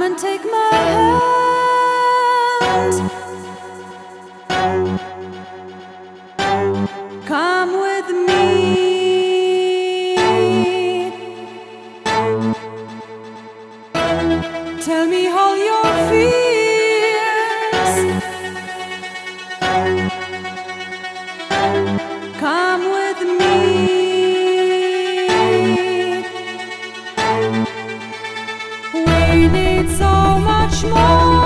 Come and take my hand. Come with me. Tell me all your fears. Come with me. We need so much more.